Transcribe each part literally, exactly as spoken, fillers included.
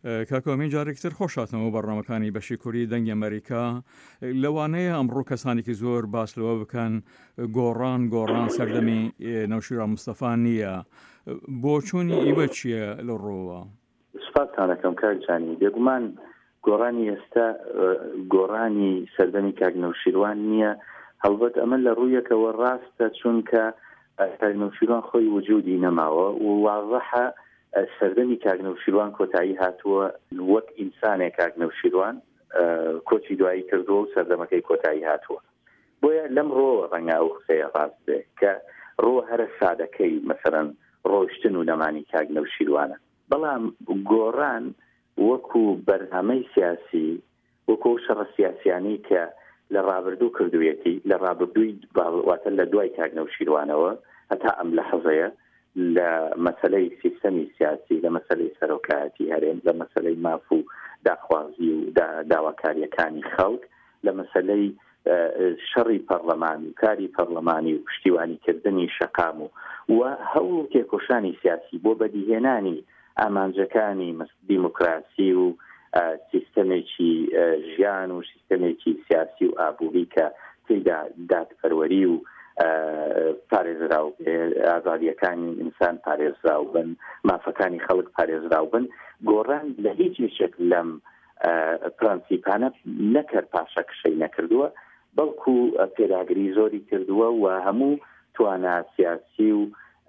کاکۆمین جارێکتر خۆشاتنەوە بەڕامەکانی بەشی کوردی دەنگی ئەمریکا لەوانەیە ئەمڕۆ کەسانێکی زۆر باس لەوە بکەن گۆڕان گۆڕان سەردەمی نەوشیروان مستەفا نییە. بۆ چوونی ئیوە چییە لە ڕۆوە؟ سپاسانەکەم کاکجانی، بێگومان گۆڕانی ئێستا گۆڕانی سەردەمی کاک نەوشیروان نییە. هەڵبەت ئەمە لە ڕوویەکەوە ڕاستە، چونکە کاک نەوشیروان خۆی وجودی نەماوە و واضحە سەردەمی کاک نەوشیروان کۆتایی هاتووە، وەک ئینسانێک کاک نەوشیروان کۆچی دوایی کردووە و سەردەمەکەی کۆتایی هاتووە. بۆیە لەم ڕۆ ڕەنگە ئەو قسەیە ڕاست بێ کە ڕۆ هەرە سادەکەی مەسەرەن ڕۆشتن و نەمانی کاک نەوشیروانە، بەڵام گۆڕان وەکو بەرنامەی سیاسی، وەکو شەڕە سیاسیانی کە لە ڕابردوو کردوێتی لە ڕابردووی واتە لە دوای کاک نەوشیروانەوە هەتا ئەم لە حەزەیە لە مەسەلەی سیستەمی سیاسی، لە مەسەلەی سەرۆکایەتی هەرێم، لە مەسەلەی ماف و داخوازی و داواکاریەکانی خەڵک، لە مەسەلەی شەڕی پەرلەمان و کاری پەرلەمانی و پشتیوانیکردنی شەقام و و هەوڵ تێکۆشانی سیاسی بۆ بەدیهێنانی ئامانجەکانی دیموکراسی و سیستەمێکی ژیان و سیستەمێکی سیاسی و ئابووری کە تێیدا دادپەروەری و پارێزراو ئازادیەکانی ئینسان پارێزراو بن، مافەکانی خەڵک پارێزراو بن. گۆڕان لە هیچ یەکێک لەم پرەنسیپانە نەکرد، پاشە کشەی نەکردووە، بەڵکو پێداگری زۆری کردووە و هەموو توانە سیاسی و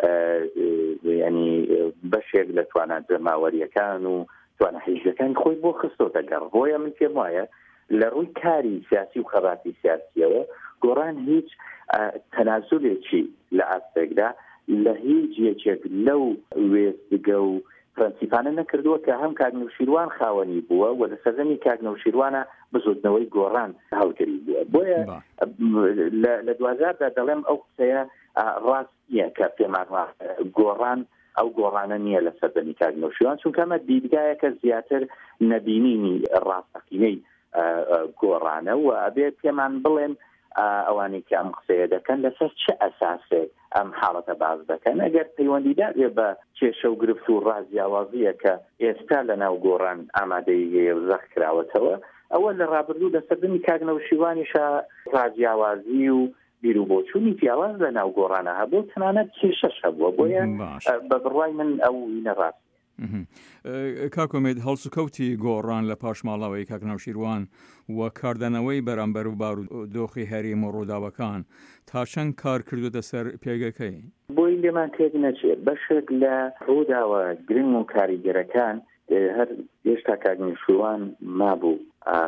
ینی بەشێک لە توانە جەماوەریەکان و توانە حیزبەکانی خۆی بۆ خستۆتە گەڕ. بۆیە من پێم وایە لە ڕووی کاری سیاسی و خەباتی سیاسیەوە گۆڕان هیچ تەنازولێکی لە ئاستێکدا لە هیچ یەکێک لەو وێستگە و پرەنسیپانە نەکردووە کە هەم کاک نەوشیروان خاوەنی بووە و لە سەردەمی کاک نەوشیروانە بزودنەوەی گۆڕان هەڵگری بووە. بۆیە لە دوازاردا دەڵێم ئەو قسەیە ڕاست نییە کە پێمان گۆڕان ئەو گۆڕانە نییە لە سەردەمی کاک نەوشیروان، چونکە ئەمە دیدگایەکە زیاتر نەبینینی ڕاستەقینەی گۆڕانە و ئەبێ پێمان بڵێن ئەوانی کە ئەم قسەیە دەکەن لەسەر چه ئەساسێک ئەم حاڵەتە باز دەکەن. ئەگەر پەیوەندیدار بێ بە کێشە و گرفت و ڕازیاوازیە کە ئێستا لە ناو گۆڕان ئامادەی هەیە و زەخ کراوەتەوە، ئەوە لە ڕابردوو لە سەردەمی کاک نەوشیروانیشە ڕازیاوازی و بیر و بۆچوونی پیاوەز لە ناو گۆڕانە هەبوو، تەنانەت کێشەش هەبووە. بۆیە بە بڕوای من ئەو نەڕاست. کاکۆمێد هەڵسوکەوتی گۆڕان لە پاشماڵاوی کاک نەوشیروان و کاردانەوەی بەرامبەر و بارودۆخی هەرێم و ڕووداوەکان تا چەند کار کردوتە سەر پێگەکەی؟ بۆی لێمان تێک نەچێت بەشێک لە ڕووداوە گرنگ و کاریگەرەکان هەر هێشتا کاک نەوشیروان مابوو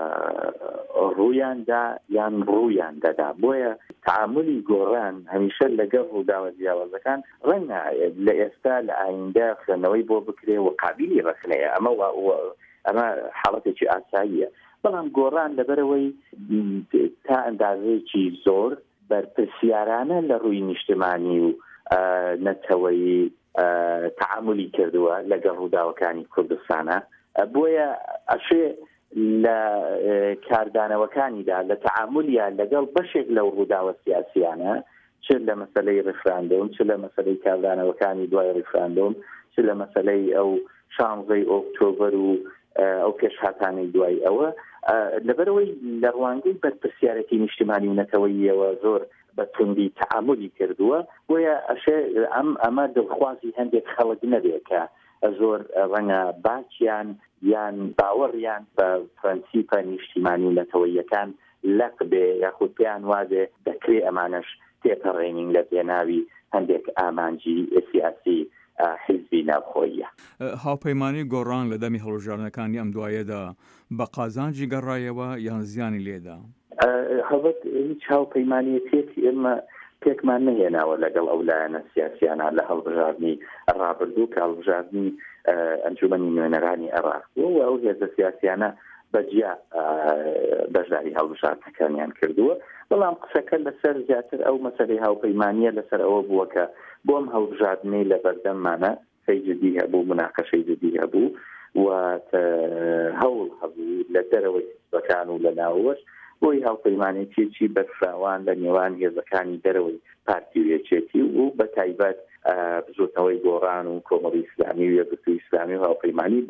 ڕوویاندا یان ڕوویان دەدا. بۆیە تعاملی گۆڕان هەمیشە لەگەڵ ڕووداوە جیاوازەکان ڕەنگە لە ئێستا لە ئایندا خوێندنەوەی بۆ بکرێ و قابلی ڕخنەیە. ئەمە ئەمە حاڵەتێکی ئاساییە، بەڵام گۆڕان لەبەرەوەی تا ئەندازەیەکی زۆر بەرپرسیارانە لە ڕووی نیشتمانی و نەتەوەی تعاملی کردووە لەگەڵ ڕووداوەکانی کوردستانە. بۆیە ئەشێ لە کاردانەوەکانیدا لە تعاملیان لەگەڵ بەشێک لەو ڕووداوە سیاسیانە، چ لە مەسەلەی ڕێفراندۆم، چ لە مەسەلەی کاردانەوەکانی دوای ڕێفراندۆم، چ لە مەسەلەی ئەو شانزەی ئۆکتۆبەر و ئەو پێشهاتانەی دوای ئەوە، لەبەرەوەی لە ڕوانگەی بەرپرسیارەتی نیشتمانی و نەتەوەییەوە زۆر بە توندی تعاملی کردووە. بۆیە ئەشێ ئەم ئەمە دڵخوازی هەندێک خەڵک نەبێت کە زۆر ڕەنگە باچیان یان باوەڕیان بە پرەنسیپە نیشتیمانی و نەتەوەییەکان لەق بێ یاخود پێیان وابێ دەکرێ ئەمانەش تێپەڕێنین لە پێناوی هەندێک ئامانجی سیاسی حیزبی ناوخۆییە. هاوپەیمانی گۆڕان لە دەمی هەڵبژاردنەکانی ئەم دوایەدا بە قازانجی گەڕایەوە یان زیانی لێدا؟ هەڵبەت هیچ هاوپەیمانیەتێکی ئێمە پێکمان نهێناوە لەگەڵ ئەو لایەنە سیاسیانە لە هەڵبژاردننی ڕابردوو کە هەڵبژاردننی ئەنجومەنی نوێنەرانی عێراق بووە و ئەو هێزە سیاسیانە بەجیا بەشداری هەڵبژاردنەکانیان کردووە. بەڵام قسەکە لەسەر زیاتر ئەو مەسەلەی هاوپەیمانیە لەسەر ئەوە بووە کە بۆم هەڵبژاردنەی لە بەردەممانە قسەی جدی هەبوو، مناقەشەی جدی هەبوو و هەوڵ هەبوو لە دەرەوەی حیزبەکان و لە ناوەش بۆی هاوپەیمانێتیەکی بەرفراوان لە نێوان هێزەکانی دەرەوەی پارتی و یەکێتی و بە تایبەت بزوتنەوەی گۆڕان و کۆمەڵی ئیسلامی و یەکگرتووی ئیسلامی و هاوپەیمانی بۆ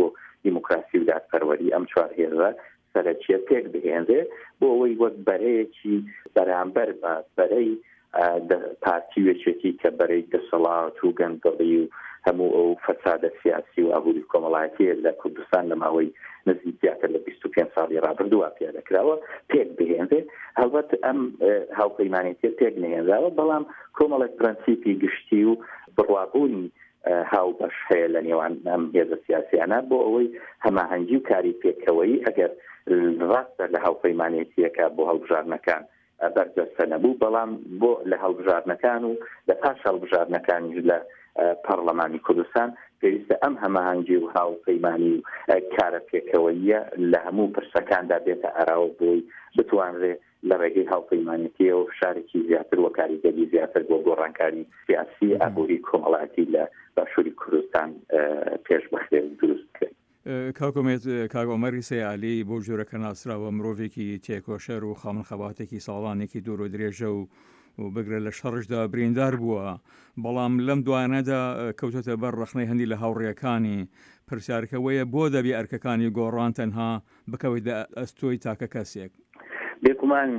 دیموکراسی و دادپەروەری ئەم چوار هێزە سەرەکیە پێک بهێنرێ بۆ ئەوەی وەک بەرەیەکی بەرامبەر بە بەرەی پارتی وێچێتی کە بەرەی دەسەڵات و گەندەڵی و هەموو ئەو فەسادە سیاسی و ئابووری کۆمەڵایەتیە لە کوردستان لە ماوەی نزیکتر لە بیست و پێنج ساڵی ڕابردووە پیادەکراوە پێک بهێنرێ. هەڵبەت ئەم هاوپەیمانێتی پێک نهێنراوە، بەڵام کۆمەڵێک پرەنسیپی گشتی و بڕوابوونی هاو بەش هەیە لە نێوان ئەم هێزە سیاسیانە بۆ ئەوەی هەماهەنگی و کاری پێکەوەی ئەگەر ڕاستە لە هاوپەیمانێتیەکە بۆ هەڵبژارنەکان بەردەستە نەبوو، بەڵام بۆ لە هەڵبژارنەکان و لە پاش هەڵبژارنەکانی لە پەرلەمانی کوردستان پێویستە ئەم هەماهەنگی و هاوپەیمانی و کارە پێکەوەیە لە هەموو پرسەکاندا بێتە ئاراوە بۆی بتوانرێ لە ڕێگەی هاوپەیمانێتیەوە و شارێکی زیاتر و کاریگەری زیاتر بۆ گۆڕانکاری سیاسی ئابووری کۆمەڵایەتی لە باشووری کوردستان پێشبەخێ دروست کرد. کاکۆمێت کاگۆمەری سەیالی بۆ ژوورەکە ناسراوە مرۆڤێکی تێکۆشەر و خاڵن خەباتێکی ساڵانێکی دوور و درێژە و و بگرە لە شەڕشدا بریندار بووە، بەڵام لەم دوانەدا کەوتەتە بەر ڕخنەی هەندی لە هاوڕێیەکانی پرسیارکەوەیە بۆ دەبی ئەرکەکانی گۆڕان تەنها بکەوێت ئەستۆی تاکە کەسێک. بێگومان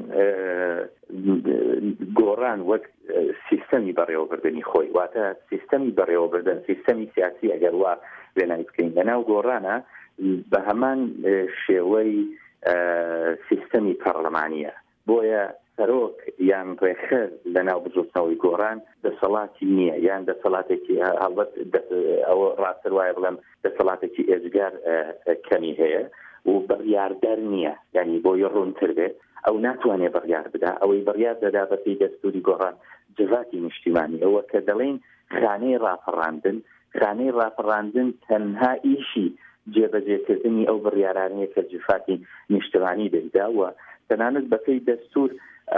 گۆڕان وەک سیستەمی بەڕێوەبردننی خۆی واتە سیستەمی بەڕێوەبردن سیستەمی سیاسی ئەگەر وا وێنای بکەین لەناو گۆڕانە بە هەمان شێوەی سیستەمی پەرلەمانیە، بۆیە سەرۆک یان ڕێخەر لەناو بجوستنەوەی گۆڕان دەسەڵاتی نییە، یان دەسەڵاتێکی هەڵبەت ئەوە ڕاستتر وایە بڵێم دەسەڵاتێکی ئێجگار کەمی هەیە و بڕیاردەر نییە، یعنی بۆی ڕوونتر بێت ئەو ناتوانێت بڕیار بدا. ئەوەی بڕیار دەدا بەپێی دەستوری گۆڕان جڤاتی نیشتیمانی ئەوە کە دەڵێن خانەی ڕاپەڕاندن خانەی ڕاپەڕاندن تەنها ئیشی جێبەجێکردنی ئەو بڕیارانەیە کە جفاتی نیشتیمانی دەیداوە. تەنانەت بەپێی دەستور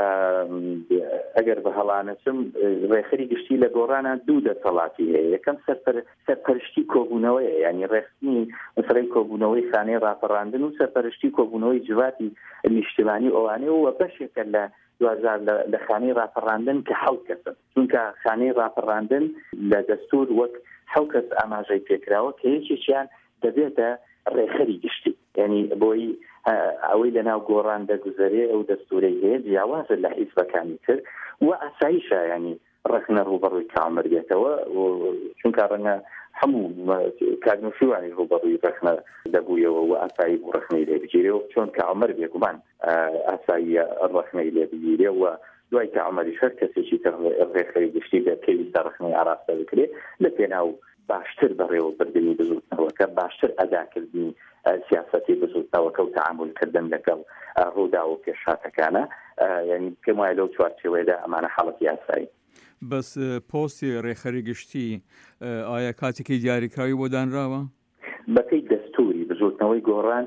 ئەگەر بە هەڵانەچم ڕێخەری گشتی لە گۆڕانە دوو دەسەڵاتی هەیە. یەکەم سەرپەرشتی کۆبوونەوەیە، ینی ڕێخستنی مەسەلەی کۆبوونەوەی خانەی ڕاپەڕاندن و سەرپەرشتی کۆبوونەوەی جواتی نیشتیمانی ئەوانەیە و بەشێکە لە دوازار لە خانەی ڕاپەڕاندن کە حەوت کەسن، چونکە خانەی ڕاپەڕاندن لە دەستور وەک حەوت کەس ئاماژەی پێکراوە کە یەکێکیان دەبێتە ڕێخەری گشتی، ینی بۆی ئەوەی لەناو گۆڕان دەگوزارێ ئەو دەستورەی هەیە جیاوازە لە حیزبەکانی تر و ئاسایشە، ینی ڕخنە ڕوبەڕووی کامەر بێتەوە، چونکە ڕەنگە هەموو کارنووشیوانی ڕوبەڕووی ڕخنە دەبوویەوە و ئاسایی بوو ڕخنەی لێ بگیرێەوە، چۆن کە عومەر بێگومان ئاسایی ڕخنەی لێ بگیرێ و دوای کە عومەری شەر کەسێکی تر ڕێخەری گشتی بێت پێویستە ڕخنەی ئاراستە بکرێت لە پێناو باشتر بەڕێوەبردننی بزوتنەوەکە، باشتر ئەداکردنی سیاسەتی بزوتنەوەکە و تەعاملکردن لەگەڵ ڕوودا و پێشهاتەکانە، یعنی پێم وایە لەو چوارچێوەیەدا ئەمانە حاڵەتی یاسایی. بەس پۆستی ڕێخەری گشتی ئایا کاتێکی دیاریکراوی بۆ دانراوە؟ بەپێی دەستوری بزوتنەوەی گۆڕان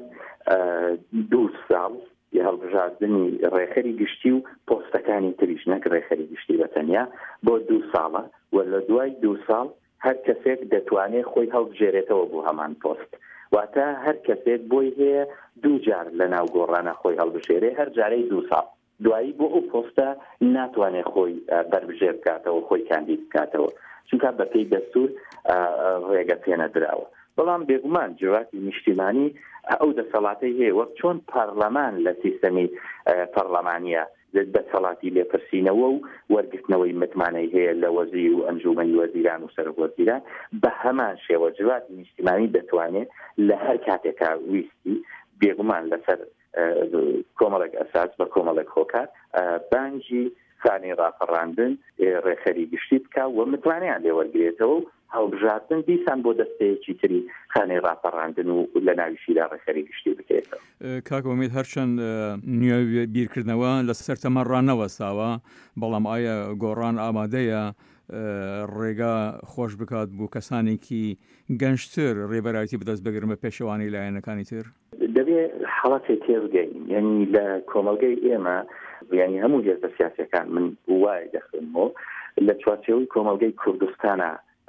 دوو ساڵ هەڵبژاردننی ڕێخەری گشتی و پۆستەکانی تریش نەک ڕێخەری گشتی بەتەنیا بۆ دوو ساڵە و لە دوای دوو ساڵ هەر کەسێک دەتوانێت خۆی هەڵبژێرێتەوە بۆ هەمان پۆست، واتە هەر کەسێک بۆی هەیە دوو جار لە ناو گۆڕانە خۆی هەڵبژێرێ هەر جارەی دوو ساڵ دوایی بۆ ئەو پۆستە ناتوانێت خۆی بەربژێر بکاتەوە خۆی کاندید بکاتەوە، چونکە بەپێی دەستور ڕێگە پێنەدراوە. بەڵام بێگومان جواتی نیشتیمانی ئەو دەسەڵاتی هەیە وەک چۆن پەرلەمان لە سیستەمی پەرلەمانیە دەسەڵاتی لێپرسینەوە و وەرگرتنەوەی متمانەی هەیە لە وەزیر و ئەنجومەنی وەزیران و سەرۆکوەزیران، بە هەمان شێوە جواتی نیشتیمانی دەتوانێت لە هەر کاتێکا ویستی بێگومان لەسەر کۆمەڵێک ئەساس بە کۆمەڵێک هۆکار بانگی خانەی ڕاپەڕاندن ڕێخەری گشتی بکە و متوانیان لێوەرگێتەوە و هەڵبژاردن دیسان بۆ دەستەیەکی تری خانەی ڕاپەڕاندن و لە ناویشیدا ڕێخەری گشتی بکرێتەوە. کاک ئومید هەرچەند نوێ بیرکردنەوە لە سەرتەمە ڕانەوەستاوە، بەڵام ئایا گۆڕان ئامادەیە ڕێگا خۆش بکات بۆ کەسانێکی گەنجتر ڕێبەرایەتی بەدەست بگرن بە پێشەوانی لایەنەکانی تر؟ دەبێت حاڵەتێک تێبگەین، یعنی لە کۆمەلگەی ئێمە یعنی هەموو هێزە سیاسیەکان من وای دەخێنمەوە لە چوارچێوەی کۆمەلگەی کوردستانە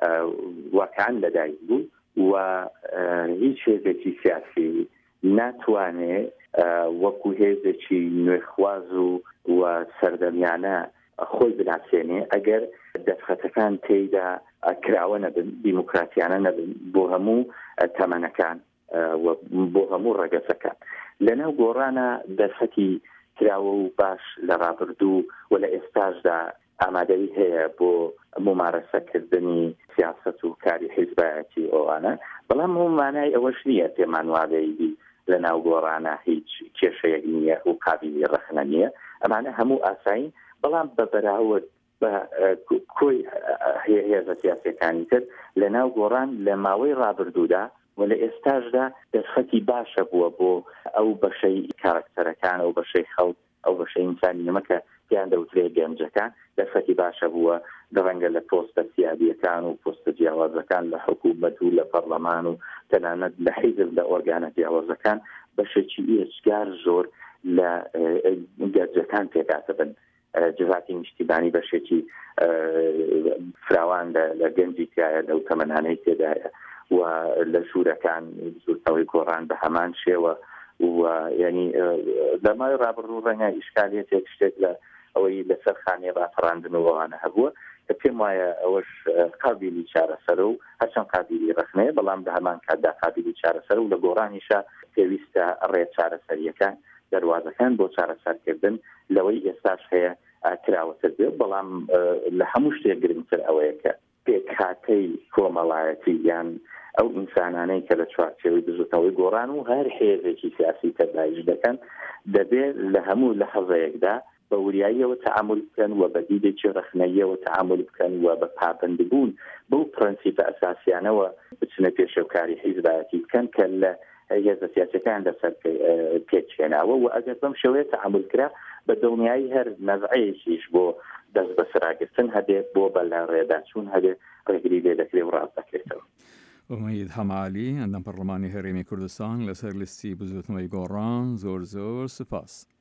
واقعاً لەدایک بوو و هیچ هێزێکی سیاسی ناتوانێت وەکو هێزێکی نوێخواز و و سەردەمیانە خۆی بناسێنێ ئەگەر دەستخەتەکان تێیدا کراوە نەبن، دیموکراتیانە نەبن بۆ هەموو تەمەنەکان بۆ هەموو ڕێگەسەکان لەناو گۆڕانە دەرفەتی کراوە و باش لە ڕابردوو و لە ئێستاشدا ئامادەی هەیە بۆ ممارەسەکردنی سیاست و کاری حیزبایەتی ئەوانە بەڵام هەموو مانای ئەوەش نییە پێمان وابێیدی لە ناو گۆڕانە هیچ کێشەیەک نییە و قابلی ڕەخنە نییە ئەمانە هەموو ئاسایی بەڵام بە بەراورد بە کۆی هێزە سیاسەکانی تر لە ناو گۆڕان لە ماوەی ڕابردوودا و لە ئێستاشدا دەرفەتی باشە بووە بۆ ئەو بەشەی کارکتەرەکان ئەو بەشەی خەڵک ئەو بەشەی ئینسانی نەمەکە پیان دەوترێ گەنجەکان دەرفەتی باشە بووە دەڕەنگە لە پۆستە سیادیەکان و پۆستە جیاوازەکان لە حکوومەت و لە پەرلەمان و تەنانەت لە حیزب لە ئۆرگانە جیاوازەکان بەشێکی ئێجگار زۆر لە گەنجەکان پێداتە بن جزاتی نیشتیبانی بەشێکی فراوان لە گەنجی تایە لەو تەمەنانەی تێدایە و لە ژوورەکان زۆرتەوەی گۆڕان بە هەمان شێوە و ینی لەمای ڕابردوو ڕەنگە ئیشکالێتێک شتێک لە ئەوەی لەسەر خانێ ڕافڕاندنەوەوانە هەبووە کە پێم وایە ئەوەش قابلی چارەسەرە و هەرچەند قابلی ڕەخنەیە بەڵام بە هەمان کاتدا قابلی چارەسەر و لە گۆڕانیشە پێویستە ڕێ چارەسەریەکان دەواازەکان بۆ چارەسەرکردن لەوەی ئێستاش هەیە کراوەتر بێت بەڵام لە هەموو شتێک گرنگتر ئەوەیە کە پێکهاتەی کۆمەڵایەتی یان ئەو ئینسانانەی کە لە چوارچێوەی دزوتەوەی گۆڕان و هەر هێزێکی سیاسی تەداعش دەکەن دەبێت لە هەموو لە حەزەیەکدا بە وریاییەوە تەعامل بکەن و بە دیدێکی ڕەخنەییەوە تەعامل بکەن و بە پابندبوون بەو پرەنسیپە ئەساسیانەوە بچنە پێشەوکاری حیزبایەتی بکەن کە لە هێزە سیاسەکان لەسەر پێچێناوە و ئەگەر بەم شێوەیە تەعامل کرا بە دڵنیایی هەر نەزعەیەکیش بۆ دەست بە سراگرتن هەبێت بۆ بەلا ڕێداچوون هەبێت ڕێگری لێ دەکرێت و ڕاست دەکرێتەوە. ئومید هەمالی ئەندەم پەرلەمانی هەرێمی کوردستان لەسەر لیستی بزوتنەوەی گۆڕان زۆر زۆر سپاس.